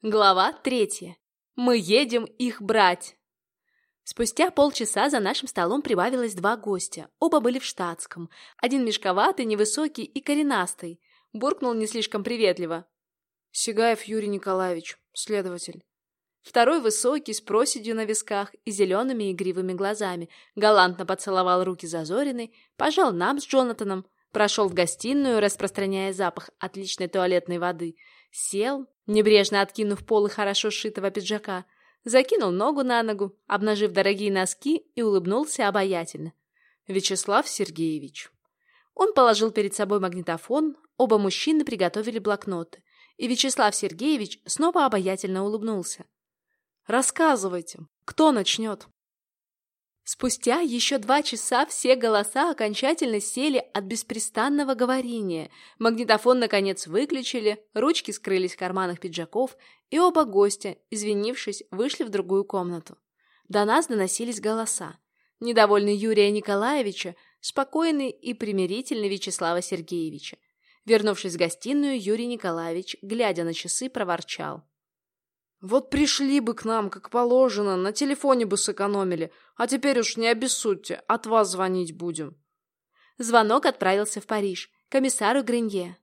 Глава 3. Мы едем их брать. Спустя полчаса за нашим столом прибавилось 2 гостя. Оба были в штатском. Один мешковатый, невысокий и коренастый. Буркнул не слишком приветливо. Сигаев Юрий Николаевич, следователь. Второй высокий, с проседью на висках и зелеными игривыми глазами. Галантно поцеловал руки Зазориной, пожал нам с Джонатаном, прошел в гостиную, распространяя запах отличной туалетной воды. Сел, небрежно откинув полы хорошо сшитого пиджака, закинул ногу на ногу, обнажив дорогие носки, и улыбнулся обаятельно. Вячеслав Сергеевич. Он положил перед собой магнитофон, оба мужчины приготовили блокноты, и Вячеслав Сергеевич снова обаятельно улыбнулся. «Рассказывайте, кто начнет?» Спустя еще 2 часа все голоса окончательно сели от беспрестанного говорения. Магнитофон, наконец, выключили, ручки скрылись в карманах пиджаков, и оба гостя, извинившись, вышли в другую комнату. До нас доносились голоса. Недовольный Юрия Николаевича, спокойный и примирительный Вячеслава Сергеевича. Вернувшись в гостиную, Юрий Николаевич, глядя на часы, проворчал. Вот пришли бы к нам, как положено, на телефоне бы сэкономили, а теперь уж не обессудьте, от вас звонить будем. Звонок отправился в Париж, комиссару Гренье.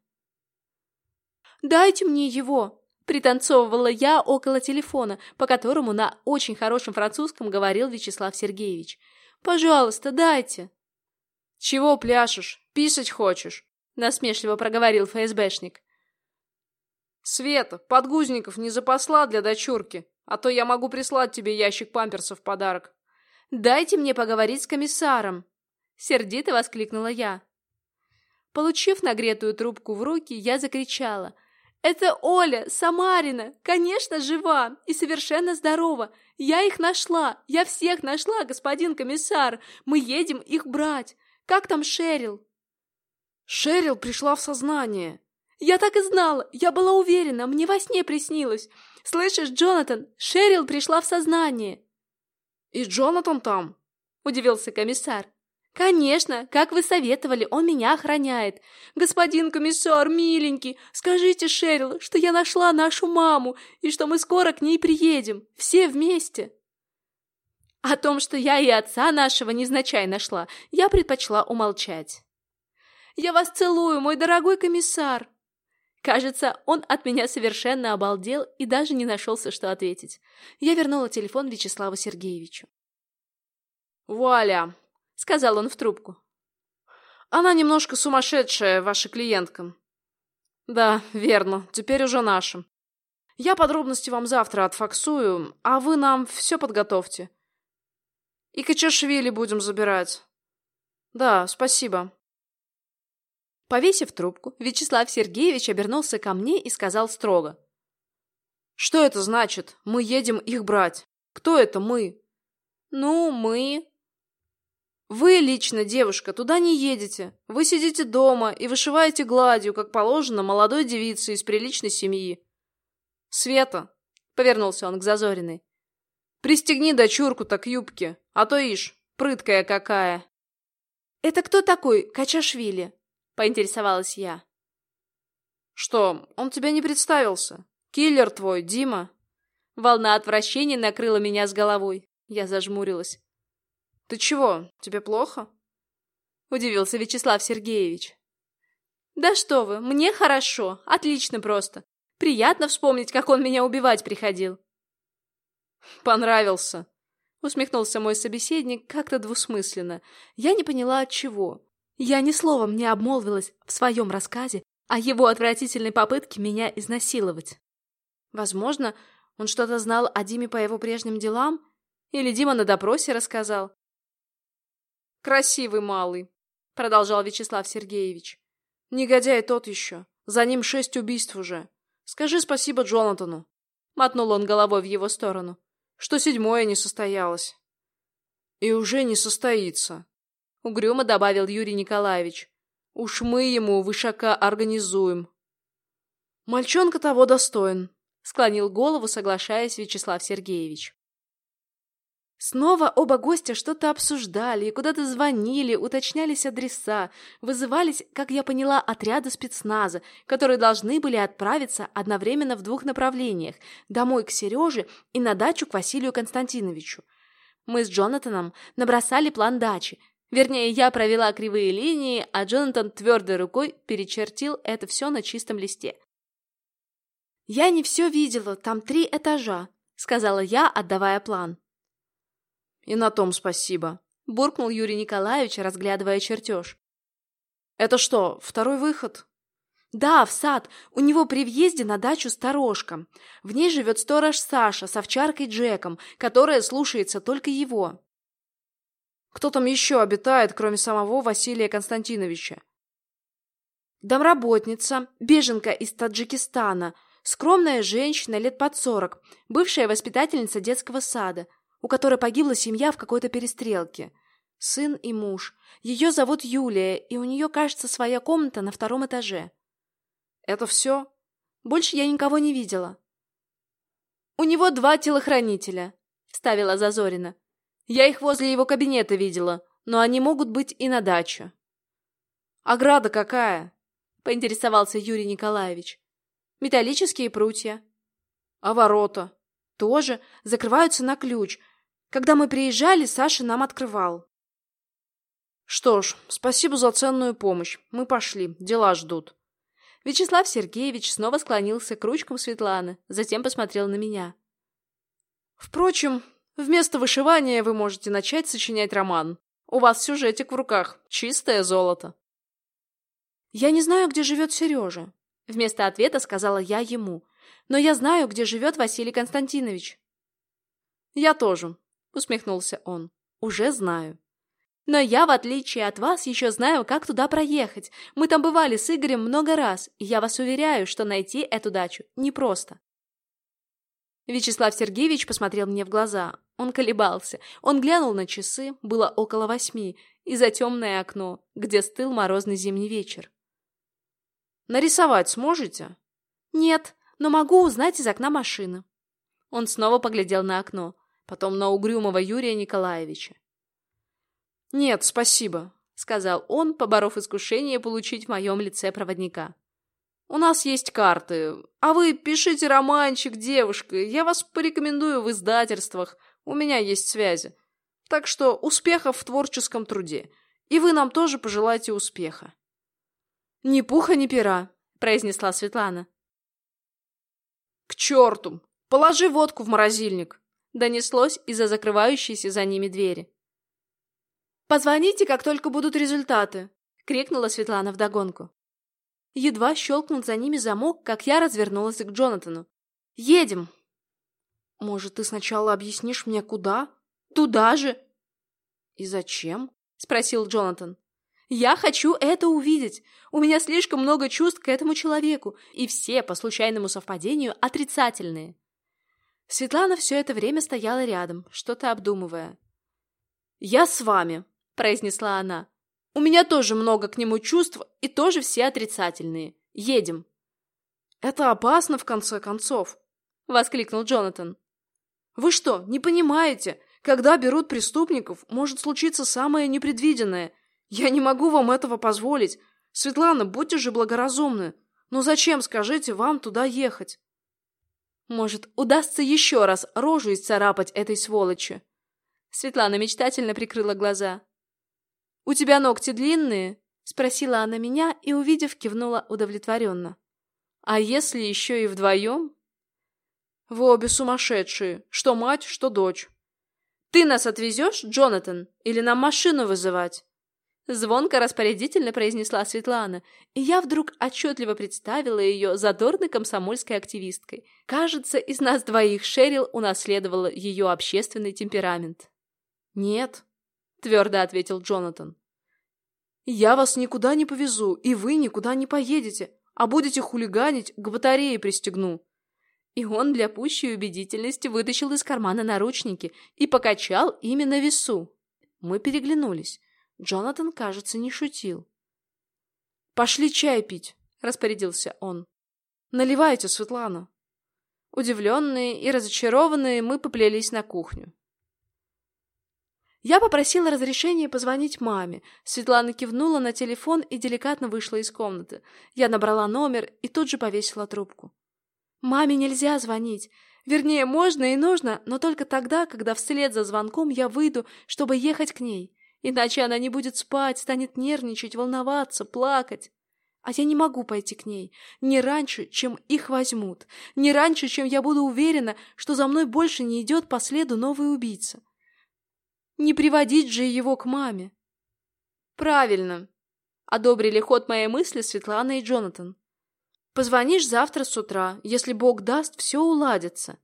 «Дайте мне его!» – пританцовывала я около телефона, по которому на очень хорошем французском говорил Вячеслав Сергеевич. «Пожалуйста, дайте!» «Чего пляшешь? Писать хочешь?» – насмешливо проговорил ФСБшник. «Света, подгузников не запасла для дочурки, а то я могу прислать тебе ящик памперсов в подарок». «Дайте мне поговорить с комиссаром!» — сердито воскликнула я. Получив нагретую трубку в руки, я закричала. «Это Оля, Самарина, конечно, жива и совершенно здорова. Я их нашла, я всех нашла, господин комиссар. Мы едем их брать. Как там Шерил?» «Шерил пришла в сознание». «Я так и знала, я была уверена, мне во сне приснилось. Слышишь, Джонатан, Шерил пришла в сознание». «И Джонатан там?» – удивился комиссар. «Конечно, как вы советовали, он меня охраняет. Господин комиссар, миленький, скажите Шерил, что я нашла нашу маму и что мы скоро к ней приедем, все вместе». О том, что я и отца нашего невзначай нашла, я предпочла умолчать. «Я вас целую, мой дорогой комиссар». Кажется, он от меня совершенно обалдел и даже не нашелся, что ответить. Я вернула телефон Вячеславу Сергеевичу. «Вуаля!» — сказал он в трубку. «Она немножко сумасшедшая, ваша клиентка». «Да, верно, теперь уже наша. Я подробности вам завтра отфаксую, а вы нам все подготовьте. И Качашвили будем забирать. Да, спасибо». Повесив трубку, Вячеслав Сергеевич обернулся ко мне и сказал строго. «Что это значит? Мы едем их брать. Кто это мы?» «Ну, мы...» «Вы лично, девушка, туда не едете. Вы сидите дома и вышиваете гладью, как положено молодой девице из приличной семьи. Света», — повернулся он к Зазориной, — «пристегни дочурку-то к юбке, а то ишь, прыткая какая». «Это кто такой Качашвили?» — поинтересовалась я. «Что, он тебе не представился? Киллер твой, Дима». Волна отвращения накрыла меня с головой. Я зажмурилась. «Ты чего, тебе плохо?» — удивился Вячеслав Сергеевич. «Да что вы, мне хорошо, отлично просто. Приятно вспомнить, как он меня убивать приходил». «Понравился», — усмехнулся мой собеседник как-то двусмысленно. Я не поняла, от чего. Я ни словом не обмолвилась в своем рассказе о его отвратительной попытке меня изнасиловать. Возможно, он что-то знал о Диме по его прежним делам? Или Дима на допросе рассказал? «Красивый малый», — продолжал Вячеслав Сергеевич. «Негодяй тот еще. За ним 6 убийств уже. Скажи спасибо Джонатану», — мотнул он головой в его сторону, — «что 7-е не состоялось». «И уже не состоится», — угрюмо добавил Юрий Николаевич. «Уж мы ему вышака организуем». «Мальчонка того достоин», — склонил голову, соглашаясь Вячеслав Сергеевич. Снова оба гостя что-то обсуждали и куда-то звонили, уточнялись адреса, вызывались, как я поняла, отряды спецназа, которые должны были отправиться одновременно в двух направлениях – домой к Сереже и на дачу к Василию Константиновичу. Мы с Джонатаном набросали план дачи. Вернее, я провела кривые линии, а Джонатан твердой рукой перечертил это все на чистом листе. «Я не все видела, там 3 этажа», – сказала я, отдавая план. «И на том спасибо», — буркнул Юрий Николаевич, разглядывая чертеж. «Это что, второй выход?» «Да, в сад. У него при въезде на дачу сторожка. В ней живет сторож Саша с овчаркой Джеком, которая слушается только его». «Кто там еще обитает, кроме самого Василия Константиновича?» «Домработница, беженка из Таджикистана, скромная женщина лет под 40, бывшая воспитательница детского сада, у которой погибла семья в какой-то перестрелке. Сын и муж. Ее зовут Юлия, и у нее, кажется, своя комната на 2 этаже». «Это все?» «Больше я никого не видела». «У него 2 телохранителя», — вставила Зазорина. «Я их возле его кабинета видела, но они могут быть и на даче». «Ограда какая?» — поинтересовался Юрий Николаевич. «Металлические прутья». «А ворота?» «Тоже закрываются на ключ. Когда мы приезжали, Саша нам открывал». «Что ж, спасибо за ценную помощь. Мы пошли, дела ждут». Вячеслав Сергеевич снова склонился к ручкам Светланы, затем посмотрел на меня. «Впрочем, вместо вышивания вы можете начать сочинять роман. У вас сюжетик в руках, чистое золото». «Я не знаю, где живет Сережа», — вместо ответа сказала я ему. «Но я знаю, где живет Василий Константинович». «Я тоже», — усмехнулся он. «Уже знаю. Но я, в отличие от вас, еще знаю, как туда проехать. Мы там бывали с Игорем много раз, и я вас уверяю, что найти эту дачу непросто». Вячеслав Сергеевич посмотрел мне в глаза. Он колебался. Он глянул на часы, было около 8, и за темное окно, где стыл морозный зимний вечер. «Нарисовать сможете?» «Нет, но могу узнать из окна машины». Он снова поглядел на окно, потом на угрюмого Юрия Николаевича. «Нет, спасибо», — сказал он, поборов искушение получить в моем лице проводника. «У нас есть карты, а вы пишите романчик, девушка, я вас порекомендую в издательствах, у меня есть связи. Так что успехов в творческом труде, и вы нам тоже пожелайте успеха». «Ни пуха, ни пера», — произнесла Светлана. «К черту! Положи водку в морозильник!» — донеслось из-за закрывающейся за ними двери. «Позвоните, как только будут результаты!» — крикнула Светлана вдогонку. Едва щелкнул за ними замок, как я развернулась к Джонатану. «Едем!» «Может, ты сначала объяснишь мне, куда?» «Туда же!» «И зачем?» — спросил Джонатан. «Я хочу это увидеть. У меня слишком много чувств к этому человеку, и все, по случайному совпадению, отрицательные». Светлана все это время стояла рядом, что-то обдумывая. «Я с вами», — произнесла она. «У меня тоже много к нему чувств, и тоже все отрицательные. Едем». «Это опасно, в конце концов», — воскликнул Джонатан. «Вы что, не понимаете? Когда берут преступников, может случиться самое непредвиденное. Я не могу вам этого позволить. Светлана, будьте же благоразумны. Но зачем, скажите, вам туда ехать?» «Может, удастся еще раз рожу исцарапать этой сволочи?» Светлана мечтательно прикрыла глаза. «У тебя ногти длинные?» — спросила она меня и, увидев, кивнула удовлетворенно. «А если еще и вдвоем?» «Вы обе сумасшедшие, что мать, что дочь». «Ты нас отвезешь, Джонатан, или нам машину вызывать?» Звонко распорядительно произнесла Светлана, и я вдруг отчетливо представила ее задорной комсомольской активисткой. Кажется, из нас двоих Шерил унаследовала ее общественный темперамент. «Нет», — твердо ответил Джонатан. «Я вас никуда не повезу, и вы никуда не поедете, а будете хулиганить, к батарее пристегну». И он для пущей убедительности вытащил из кармана наручники и покачал ими на весу. Мы переглянулись. Джонатан, кажется, не шутил. «Пошли чай пить», — распорядился он. «Наливайте, Светлана». Удивленные и разочарованные, мы поплелись на кухню. Я попросила разрешения позвонить маме. Светлана кивнула на телефон и деликатно вышла из комнаты. Я набрала номер и тут же повесила трубку. Маме нельзя звонить. Вернее, можно и нужно, но только тогда, когда вслед за звонком я выйду, чтобы ехать к ней. Иначе она не будет спать, станет нервничать, волноваться, плакать. А я не могу пойти к ней. Не раньше, чем их возьмут. Не раньше, чем я буду уверена, что за мной больше не идет по следу новый убийца. Не приводить же его к маме. Правильно. Одобрили ход моей мысли Светлана и Джонатан. Позвонишь завтра с утра. Если Бог даст, все уладится.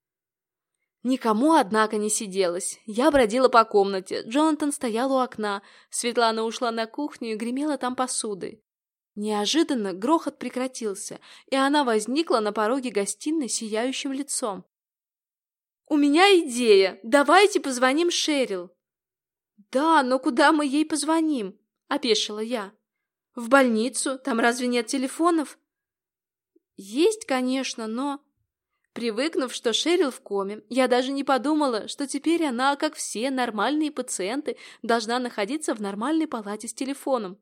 Никому, однако, не сиделось. Я бродила по комнате. Джонатан стоял у окна. Светлана ушла на кухню и гремела там посудой. Неожиданно грохот прекратился, и она возникла на пороге гостиной сияющим лицом. «У меня идея! Давайте позвоним Шерил!» «Да, но куда мы ей позвоним?» — опешила я. «В больницу? Там разве нет телефонов?» «Есть, конечно, но...» Привыкнув, что Шерил в коме, я даже не подумала, что теперь она, как все нормальные пациенты, должна находиться в нормальной палате с телефоном.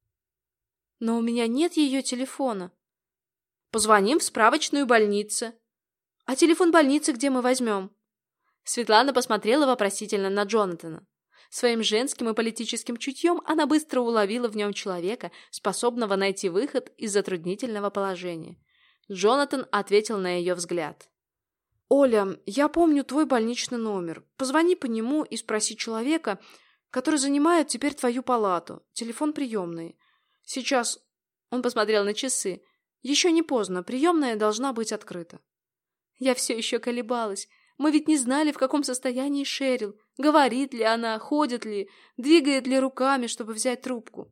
Но у меня нет ее телефона. Позвоним в справочную больницу. А телефон больницы где мы возьмем? Светлана посмотрела вопросительно на Джонатана. Своим женским и политическим чутьем она быстро уловила в нем человека, способного найти выход из затруднительного положения. Джонатан ответил на ее взгляд. «Оля, я помню твой больничный номер. Позвони по нему и спроси человека, который занимает теперь твою палату. Телефон приемный. Сейчас...» Он посмотрел на часы. «Еще не поздно. Приемная должна быть открыта». Я все еще колебалась. Мы ведь не знали, в каком состоянии Шерил. Говорит ли она, ходит ли, двигает ли руками, чтобы взять трубку.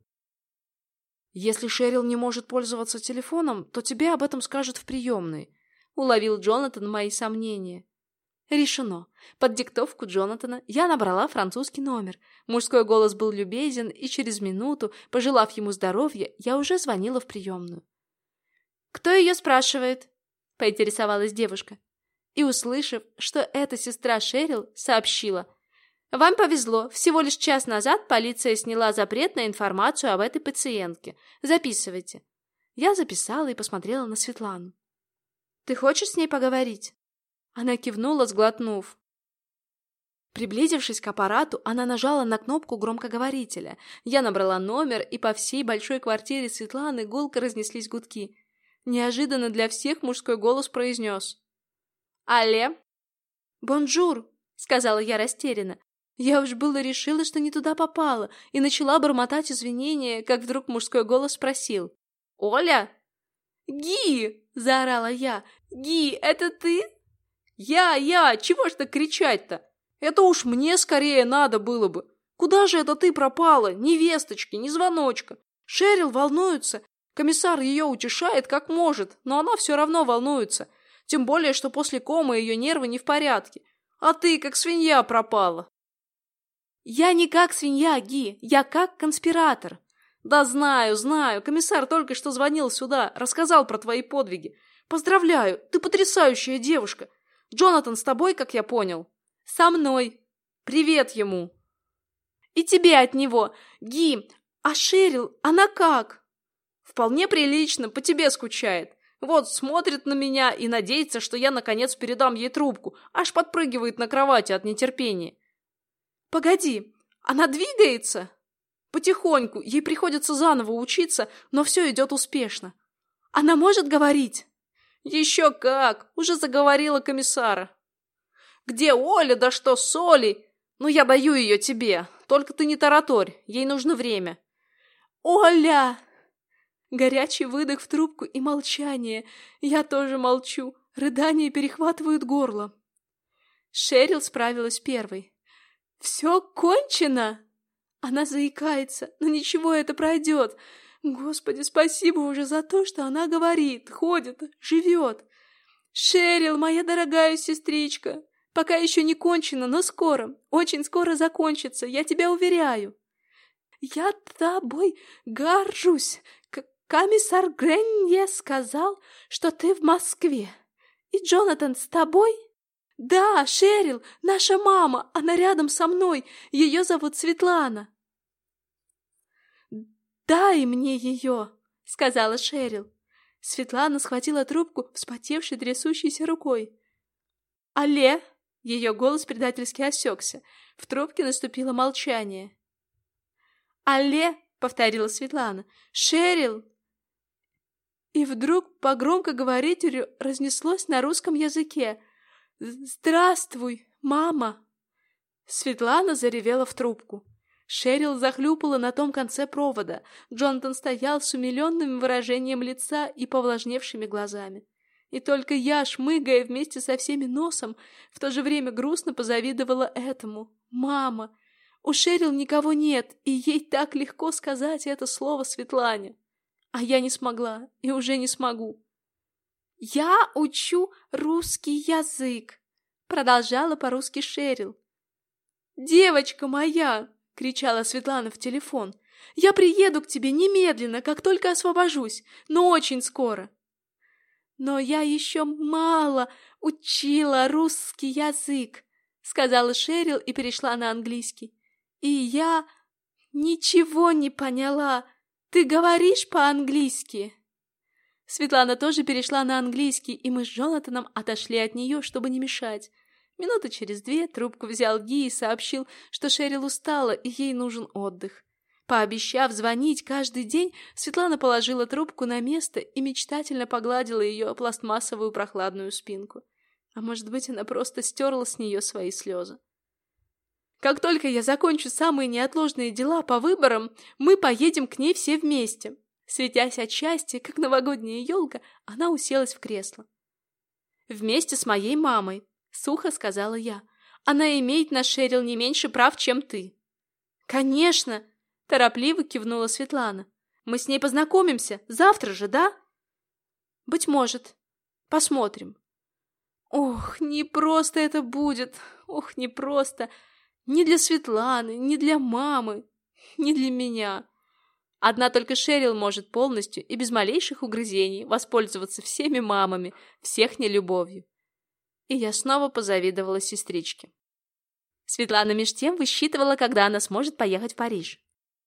«Если Шерил не может пользоваться телефоном, то тебе об этом скажут в приемной», — уловил Джонатан мои сомнения. Решено. Под диктовку Джонатана я набрала французский номер. Мужской голос был любезен, и через минуту, пожелав ему здоровья, я уже звонила в приемную. «Кто ее спрашивает?» — поинтересовалась девушка. И, услышав, что это сестра Шерил, сообщила: «Вам повезло. Всего лишь час назад полиция сняла запрет на информацию об этой пациентке. Записывайте». Я записала и посмотрела на Светлану. «Ты хочешь с ней поговорить?» Она кивнула, сглотнув. Приблизившись к аппарату, она нажала на кнопку громкоговорителя. Я набрала номер, и по всей большой квартире Светланы гулко разнеслись гудки. Неожиданно для всех мужской голос произнес: «Алле?» «Бонжур», — сказала я растерянно. Я уж было решила, что не туда попала, и начала бормотать извинения, как вдруг мужской голос спросил: «Оля?» «Ги!» — заорала я. «Ги, это ты?» «Я! Чего ж так кричать-то? Это уж мне скорее надо было бы. Куда же это ты пропала? Ни весточки, ни звоночка. Шерил волнуется. Комиссар ее утешает как может, но она все равно волнуется. Тем более, что после комы ее нервы не в порядке. А ты, как свинья, пропала». «Я не как свинья, Ги, я как конспиратор». «Да знаю. Комиссар только что звонил сюда, рассказал про твои подвиги. Поздравляю, ты потрясающая девушка. Джонатан с тобой, как я понял?» «Со мной. Привет ему». «И тебе от него. Ги, а Шерил, она как?» «Вполне прилично, по тебе скучает. Вот смотрит на меня и надеется, что я наконец передам ей трубку, аж подпрыгивает на кровати от нетерпения». «Погоди, она двигается?» «Потихоньку, ей приходится заново учиться, но все идет успешно». «Она может говорить?» «Еще как! Уже заговорила комиссара». «Где Оля? Да что с Олей? Ну, я даю ее тебе. Только ты не тараторь, ей нужно время». «Оля!» Горячий выдох в трубку и молчание. Я тоже молчу. Рыдания перехватывают горло. Шерил справилась первой. «Все кончено?» Она заикается, но ничего, это пройдет. Господи, спасибо уже за то, что она говорит, ходит, живет. «Шерил, моя дорогая сестричка, пока еще не кончено, но скоро, очень скоро закончится, я тебя уверяю. Я тобой горжусь. Комиссар Гренье сказал, что ты в Москве. И Джонатан с тобой?» Да, Шерил, наша мама, она рядом со мной, ее зовут Светлана. «Дай мне ее», — сказала Шерил. Светлана схватила трубку вспотевшей трясущейся рукой. «Алле!» — ее голос предательски осекся. В трубке наступило молчание. «Алле!» — повторила Светлана. «Шерил!» И вдруг по громкоговорителю разнеслось на русском языке. «Здравствуй, мама!» Светлана заревела в трубку. Шерил захлюпала на том конце провода. Джонатан стоял с умиленным выражением лица и повлажневшими глазами. И только я, шмыгая вместе со всеми носом, в то же время грустно позавидовала этому. «Мама!» У Шерил никого нет, и ей так легко сказать это слово Светлане. А я не смогла и уже не смогу. «Я учу русский язык», — продолжала по-русски Шерил. «Девочка моя!» — кричала Светлана в телефон. «Я приеду к тебе немедленно, как только освобожусь, но очень скоро». «Но я еще мало учила русский язык», — сказала Шерил и перешла на английский. «И я ничего не поняла. Ты говоришь по-английски?» Светлана тоже перешла на английский, и мы с Джонатаном отошли от нее, чтобы не мешать. Минуты через 2 трубку взял Ги и сообщил, что Шерил устала и ей нужен отдых. Пообещав звонить каждый день, Светлана положила трубку на место и мечтательно погладила ее пластмассовую прохладную спинку. А может быть, она просто стерла с нее свои слезы. «Как только я закончу самые неотложные дела по выборам, мы поедем к ней все вместе». Светясь от счастья, как новогодняя елка, она уселась в кресло. «Вместе с моей мамой», — сухо сказала я. «Она имеет на Шерил не меньше прав, чем ты». «Конечно!» — торопливо кивнула Светлана. «Мы с ней познакомимся. Завтра же, да?» «Быть может. Посмотрим». «Ох, непросто это будет. Ох, непросто. Ни для Светланы, ни для мамы, ни для меня. Одна только Шерил может полностью и без малейших угрызений воспользоваться всеми мамами, всех нелюбовью». И я снова позавидовала сестричке. Светлана меж тем высчитывала, когда она сможет поехать в Париж.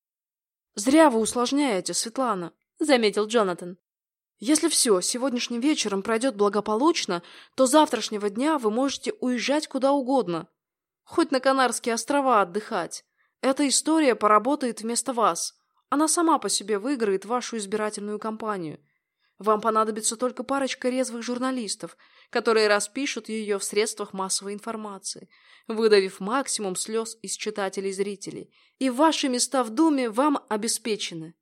«Зря вы усложняете, Светлана», — заметил Джонатан. «Если все сегодняшним вечером пройдет благополучно, то завтрашнего дня вы можете уезжать куда угодно. Хоть на Канарские острова отдыхать. Эта история поработает вместо вас. Она сама по себе выиграет вашу избирательную кампанию. Вам понадобится только парочка резвых журналистов, которые распишут ее в средствах массовой информации, выдавив максимум слез из читателей и зрителей. И ваши места в Думе вам обеспечены».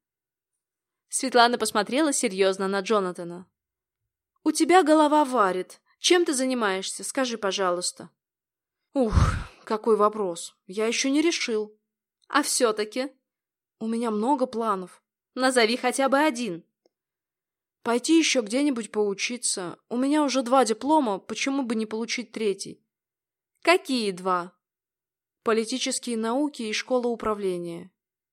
Светлана посмотрела серьезно на Джонатана. «У тебя голова варит. Чем ты занимаешься? Скажи, пожалуйста». «Ух, какой вопрос. Я еще не решил». «А все-таки?» «У меня много планов». «Назови хотя бы один». «Пойти еще где-нибудь поучиться. У меня уже 2 диплома, почему бы не получить 3? «Какие 2? Политические науки и школа управления».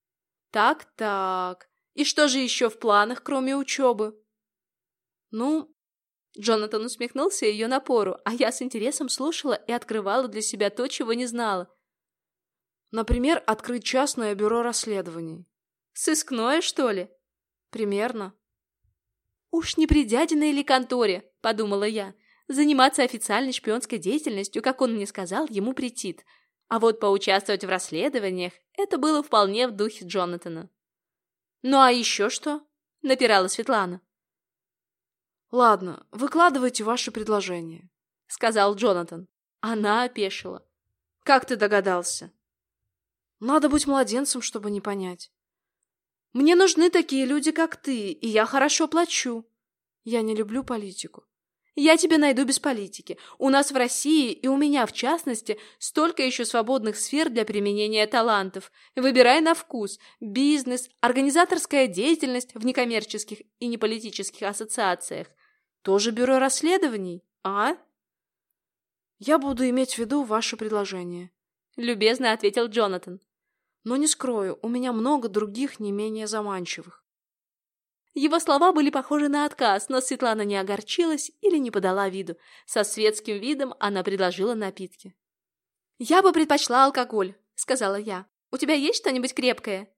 «Так. И что же еще в планах, кроме учебы?» «Ну...» Джонатан усмехнулся ее напору, а я с интересом слушала и открывала для себя то, чего не знала. «Например, открыть частное бюро расследований». «Сыскное, что ли?» «Примерно». «Уж не при дядиной или конторе», — подумала я. Заниматься официальной шпионской деятельностью, как он мне сказал, ему претит. А вот поучаствовать в расследованиях — это было вполне в духе Джонатана. «Ну а еще что?» — напирала Светлана. «Ладно, выкладывайте ваши предложения», — сказал Джонатан. Она опешила. «Как ты догадался?» «Надо быть младенцем, чтобы не понять». «Мне нужны такие люди, как ты, и я хорошо плачу». «Я не люблю политику». «Я тебя найду без политики. У нас в России, и у меня в частности, столько еще свободных сфер для применения талантов. Выбирай на вкус. Бизнес, организаторская деятельность в некоммерческих и неполитических ассоциациях. Тоже бюро расследований, а?» «Я буду иметь в виду ваше предложение», — любезно ответил Джонатан. «Но не скрою, у меня много других не менее заманчивых». Его слова были похожи на отказ, но Светлана не огорчилась или не подала виду. Со светским видом она предложила напитки. «Я бы предпочла алкоголь», — сказала я. «У тебя есть что-нибудь крепкое?»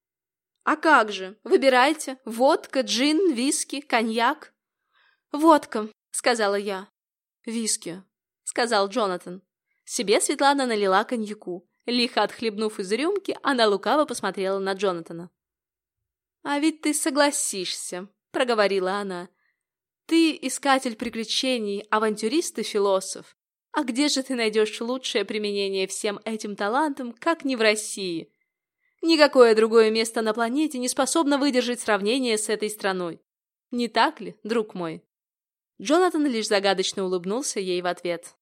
«А как же? Выбирайте. Водка, джин, виски, коньяк». «Водка», — сказала я. «Виски», — сказал Джонатан. Себе Светлана налила коньяку. Лихо отхлебнув из рюмки, она лукаво посмотрела на Джонатана. «А ведь ты согласишься», — проговорила она. «Ты искатель приключений, авантюрист и философ. А где же ты найдешь лучшее применение всем этим талантам, как не в России? Никакое другое место на планете не способно выдержать сравнение с этой страной. Не так ли, друг мой?» Джонатан лишь загадочно улыбнулся ей в ответ.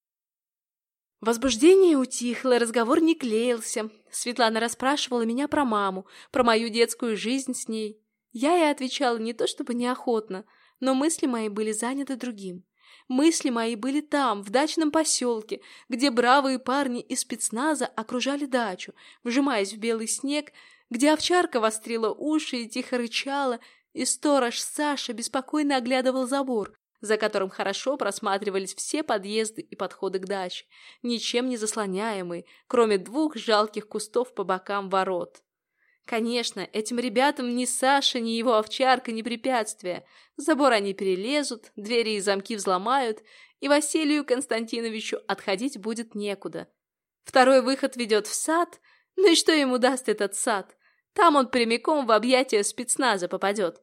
Возбуждение утихло, разговор не клеился. Светлана расспрашивала меня про маму, про мою детскую жизнь с ней. Я ей отвечала не то чтобы неохотно, но мысли мои были заняты другим. Мысли мои были там, в дачном поселке, где бравые парни из спецназа окружали дачу, вжимаясь в белый снег, где овчарка вострила уши и тихо рычала, и сторож Саша беспокойно оглядывал забор, за которым хорошо просматривались все подъезды и подходы к даче, ничем не заслоняемые, кроме 2 жалких кустов по бокам ворот. Конечно, этим ребятам ни Саша, ни его овчарка не препятствие. Забор они перелезут, двери и замки взломают, и Василию Константиновичу отходить будет некуда. Второй выход ведет в сад, ну и что ему даст этот сад? Там он прямиком в объятия спецназа попадет.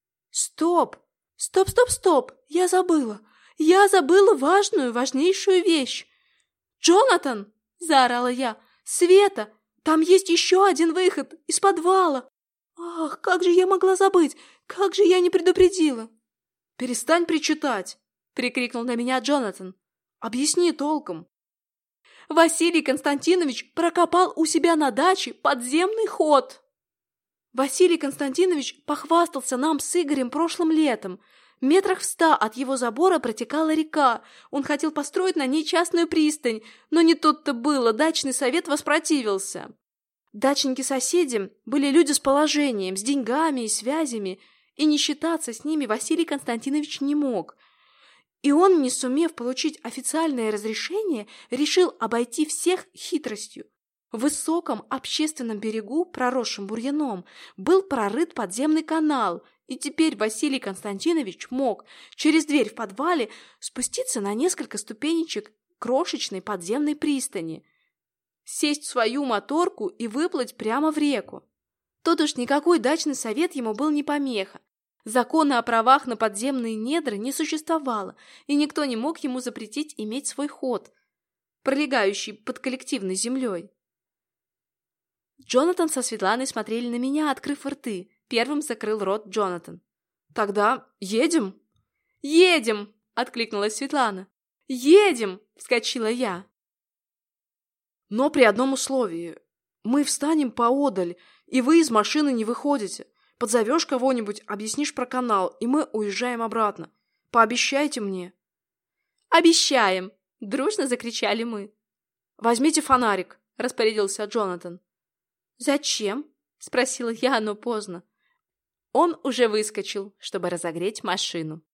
Стоп! Стоп, стоп, стоп! Я забыла! Я забыла важнейшую вещь! «Джонатан!» — заорала я. «Света! Там есть еще один выход! Из подвала! Ах, как же я могла забыть! Как же я не предупредила!» «Перестань причитать!» — прикрикнул на меня Джонатан. «Объясни толком!» Василий Константинович прокопал у себя на даче подземный ход. Василий Константинович похвастался нам с Игорем прошлым летом. Метрах в 100 от его забора протекала река. Он хотел построить на ней частную пристань, но не тут-то было, дачный совет воспротивился. Дачники-соседи были люди с положением, с деньгами и связями, и не считаться с ними Василий Константинович не мог. И он, не сумев получить официальное разрешение, решил обойти всех хитростью. В высоком общественном берегу, проросшем бурьяном, был прорыт подземный канал, и теперь Василий Константинович мог через дверь в подвале спуститься на несколько ступенечек крошечной подземной пристани, сесть в свою моторку и выплыть прямо в реку. Тут уж никакой дачный совет ему был не помеха. Закона о правах на подземные недра не существовало, и никто не мог ему запретить иметь свой ход, пролегающий под коллективной землей. Джонатан со Светланой смотрели на меня, открыв рты. Первым закрыл рот Джонатан. «Тогда едем?» «Едем!» — откликнулась Светлана. «Едем!» — вскочила я. «Но при одном условии. Мы встанем поодаль, и вы из машины не выходите. Подзовешь кого-нибудь, объяснишь про канал, и мы уезжаем обратно. Пообещайте мне». «Обещаем!» — дружно закричали мы. «Возьмите фонарик», — распорядился Джонатан. «Зачем?» — спросила я, но поздно. Он уже выскочил, чтобы разогреть машину.